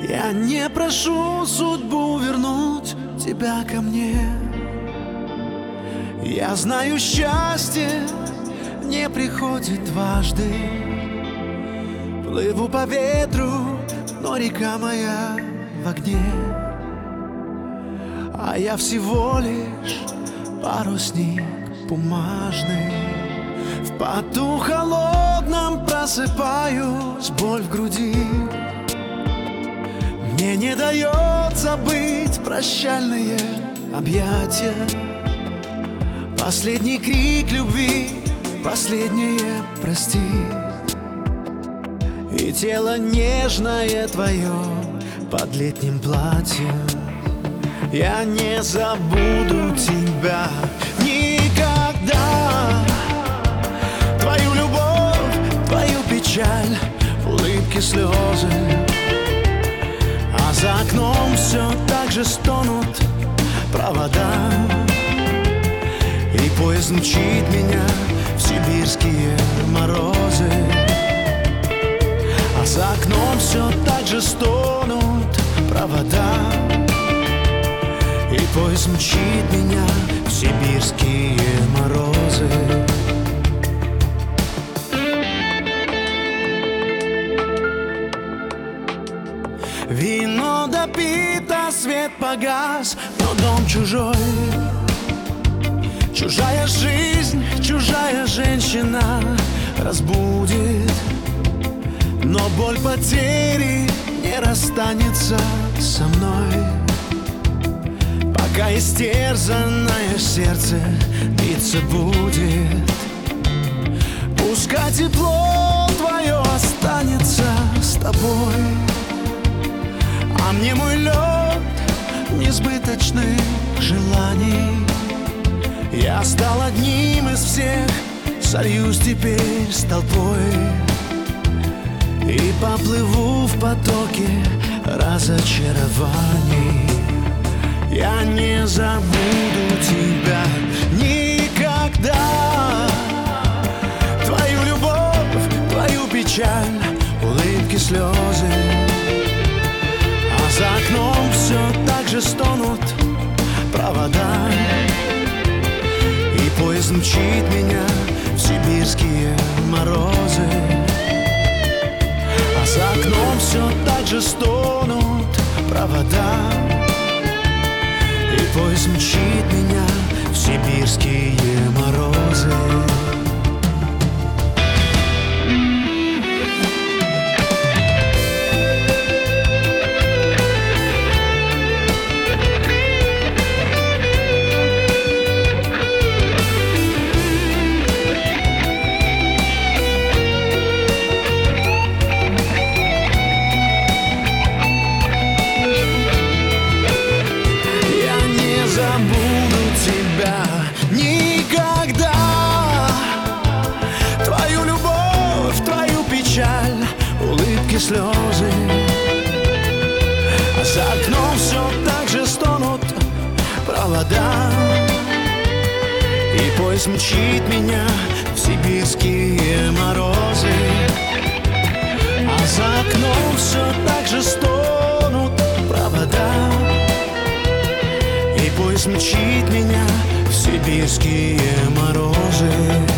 Я не прошу судьбу вернуть тебя ко мне. Я знаю, счастье не приходит дважды. Плыву по ветру, но река моя в огне. А я всего лишь парусник бумажный. В поту холодном просыпаюсь, боль в груди. Мне не дает забыть прощальные объятия. Последний крик любви, последнее прости. И тело нежное твое под летним платьем. Я не забуду тебя никогда. Твою любовь, твою печаль, улыбки, слезы. А за окном все так же стонут провода. И поезд мчит меня в сибирские морозы. А за окном все так же стонут провода. И поезд мчит меня в сибирские морозы. Вино допито, свет погас, но дом чужой. Чужая жизнь, чужая женщина разбудит. Но боль потери не расстанется со мной, пока истерзанное сердце биться будет. Пускай тепло твое останется с тобой, а мне мой лед несбыточных желаний. Я стал одним из всех, сольюсь теперь с толпой и поплыву в потоке разочарований. Я не забуду тебя никогда. Твою любовь, твою печаль, улыбки, слезы. А за окном все так же стонут провода. И поезд мчит меня в сибирские морозы. А за окном все так же стонут провода. И поезд мчит меня в сибирские морозы. Забуду тебя никогда. Твою любовь, твою печаль, улыбки, слезы. А за окном все так же стонут провода. И поезд мчит меня в сибирские морозы. А за окном все так же стонут провода. И поезд мчит меня в сибирские морозы.